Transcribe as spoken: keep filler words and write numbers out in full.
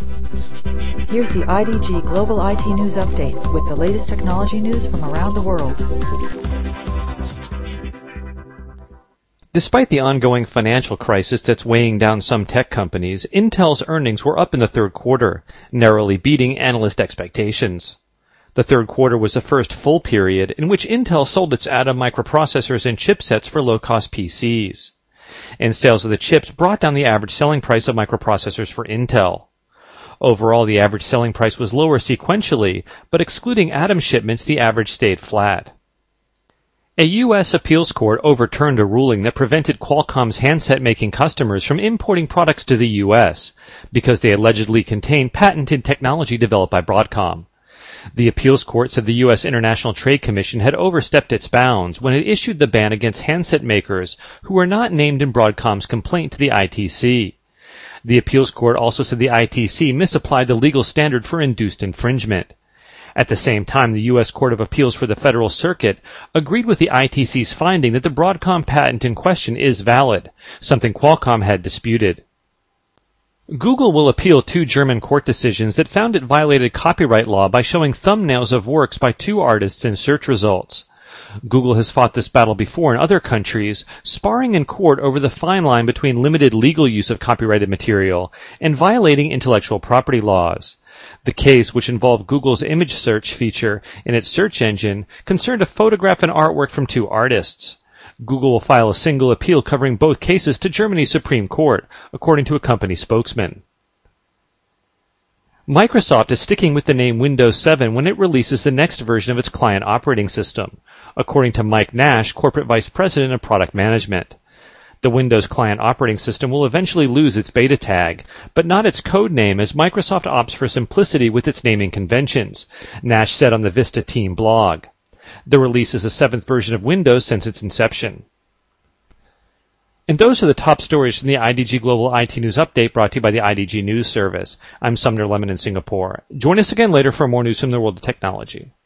Here's the I D G Global I T News Update with the latest technology news from around the world. Despite the ongoing financial crisis that's weighing down some tech companies, Intel's earnings were up in the third quarter, narrowly beating analyst expectations. The third quarter was the first full period in which Intel sold its Atom microprocessors and chipsets for low-cost P Cs. And sales of the chips brought down the average selling price of microprocessors for Intel. Overall, the average selling price was lower sequentially, but excluding Atom shipments, the average stayed flat. A U S appeals court overturned a ruling that prevented Qualcomm's handset-making customers from importing products to the U S because they allegedly contained patented technology developed by Broadcom. The appeals court said the U S International Trade Commission had overstepped its bounds when it issued the ban against handset makers who were not named in Broadcom's complaint to the I T C. The appeals court also said the I T C misapplied the legal standard for induced infringement. At the same time, the U S Court of Appeals for the Federal Circuit agreed with the I T C's finding that the Broadcom patent in question is valid, something Qualcomm had disputed. Google will appeal two German court decisions that found it violated copyright law by showing thumbnails of works by two artists in search results. Google has fought this battle before in other countries, sparring in court over the fine line between limited legal use of copyrighted material and violating intellectual property laws. The case, which involved Google's image search feature in its search engine, concerned a photograph and artwork from two artists. Google will file a single appeal covering both cases to Germany's Supreme Court, according to a company spokesman. Microsoft is sticking with the name Windows seven when it releases the next version of its client operating system, according to Mike Nash, Corporate Vice President of Product Management. The Windows client operating system will eventually lose its beta tag, but not its code name as Microsoft opts for simplicity with its naming conventions, Nash said on the Vista Team blog. The release is the seventh version of Windows since its inception. And those are the top stories from the I D G Global I T News Update brought to you by the I D G News Service. I'm Sumner Lemon in Singapore. Join us again later for more news from the world of technology.